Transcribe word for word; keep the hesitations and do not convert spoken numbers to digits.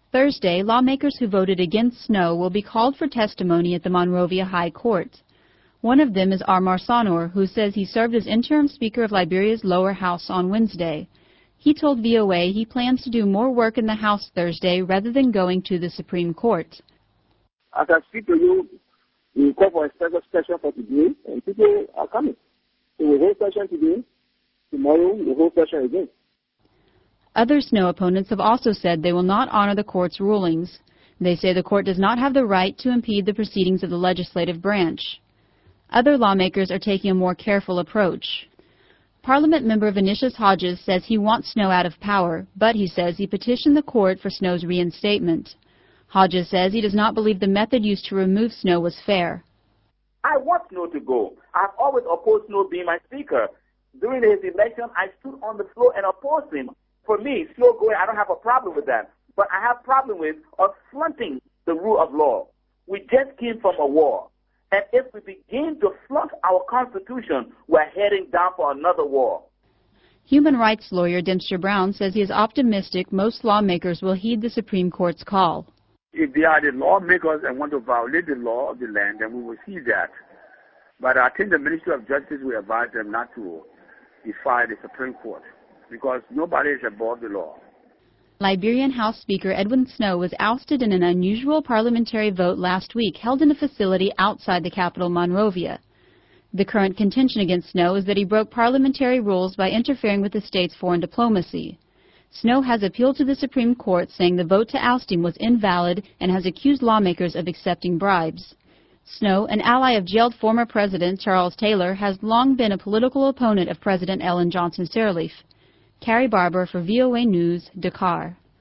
Thursday, lawmakers who voted against Snow will be called for testimony at the Monrovia High Court. One of them is Armar Sanor, who says he served as interim Speaker of Liberia's lower house on Wednesday. He told V O A he plans to do more work in the House Thursday rather than going to the Supreme Court. As I speak to you, we call for a special session for today, and people are coming. So we hold session today, tomorrow we hold session again. Other Snow opponents have also said they will not honor the court's rulings. They say the court does not have the right to impede the proceedings of the legislative branch. Other lawmakers are taking a more careful approach. Parliament member Vinicius Hodges says he wants Snow out of power, but he says he petitioned the court for Snow's reinstatement. Hodges says he does not believe the method used to remove Snow was fair. I want Snow to go. I've always opposed Snow being my speaker. During his election, I stood on the floor and opposed him. For me, Snow going, I don't have a problem with that. But I have a problem with us flaunting the rule of law. We just came from a war. And if we begin to flaunt our Constitution, we're heading down for another war. Human rights lawyer Dempster Brown says he is optimistic most lawmakers will heed the Supreme Court's call. If they are the lawmakers and want to violate the law of the land, then we will see that. But I think the Ministry of Justice will advise them not to defy the Supreme Court, because nobody is above the law. Liberian House Speaker Edwin Snow was ousted in an unusual parliamentary vote last week held in a facility outside the capital, Monrovia. The current contention against Snow is that he broke parliamentary rules by interfering with the state's foreign diplomacy. Snow has appealed to the Supreme Court, saying the vote to oust him was invalid, and has accused lawmakers of accepting bribes. Snow, an ally of jailed former President Charles Taylor, has long been a political opponent of President Ellen Johnson Sirleaf. Carrie Barber for V O A News, Dakar.